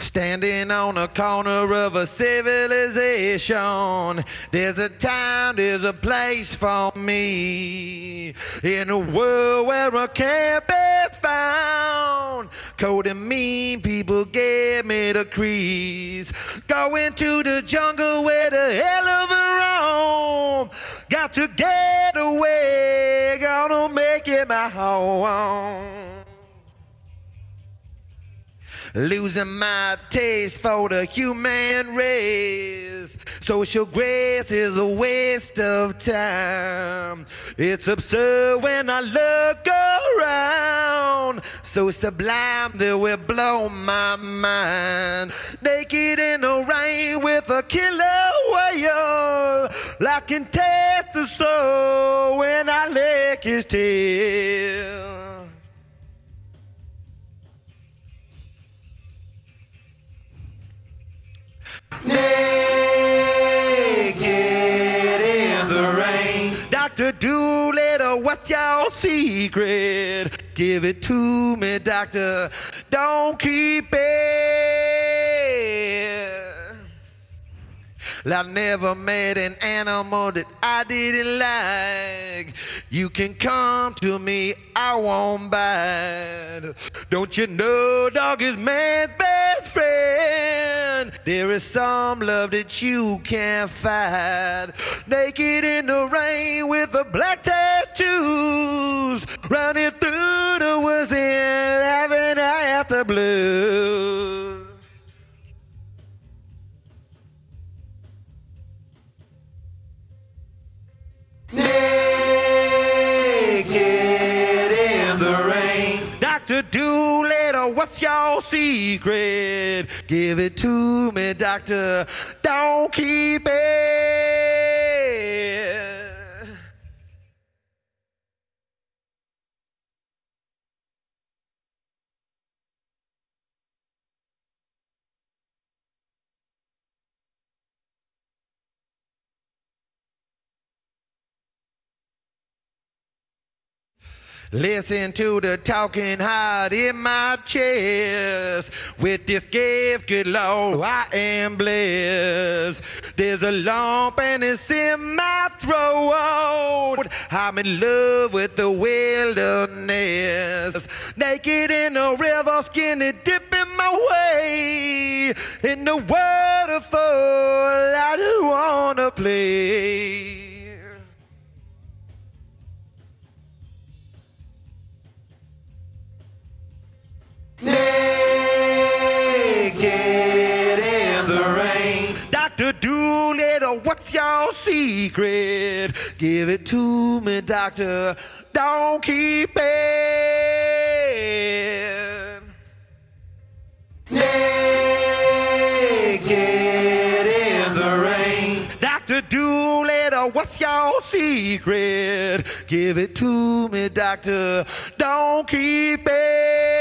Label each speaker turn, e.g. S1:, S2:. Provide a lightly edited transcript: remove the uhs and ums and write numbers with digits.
S1: Standing on a corner of a civilization, there's a time, there's a place for me. In a world where I can't be found, cold and mean people give me the crease. Going to the jungle where the hell of a roam. Got to get away, gonna make it my home. Losing my taste for the human race. Social grace is a waste of time. It's absurd when I look around. So sublime that will blow my mind. Naked in the rain with a killer whale. I can taste the soul when I lick his tail. Naked in the rain. Dr. Doolittle, what's your secret? Give it to me, doctor. Don't keep it. I never met an animal that I didn't like. You can come to me, I won't bite. Don't you know dog is man's best friend? There is some love that you can't fight. Naked in the rain with the black tattoos, running through the woods and laughing at the blues. Naked in the rain. Dr. Doolittle, what's your secret? Give it to me, doctor. Don't keep it. Listen to the talking heart in my chest. With this gift, good Lord, I am blessed. There's a lump and it's in my throat. I'm in love with the wilderness. Naked in the river, skinny dipping my way. In the waterfall, I just wanna play. Naked in the rain. Dr. Doolittle, what's your secret? Give it to me, doctor. Don't keep it. Naked in the rain. Dr. Doolittle, what's your secret? Give it to me, doctor. Don't keep it.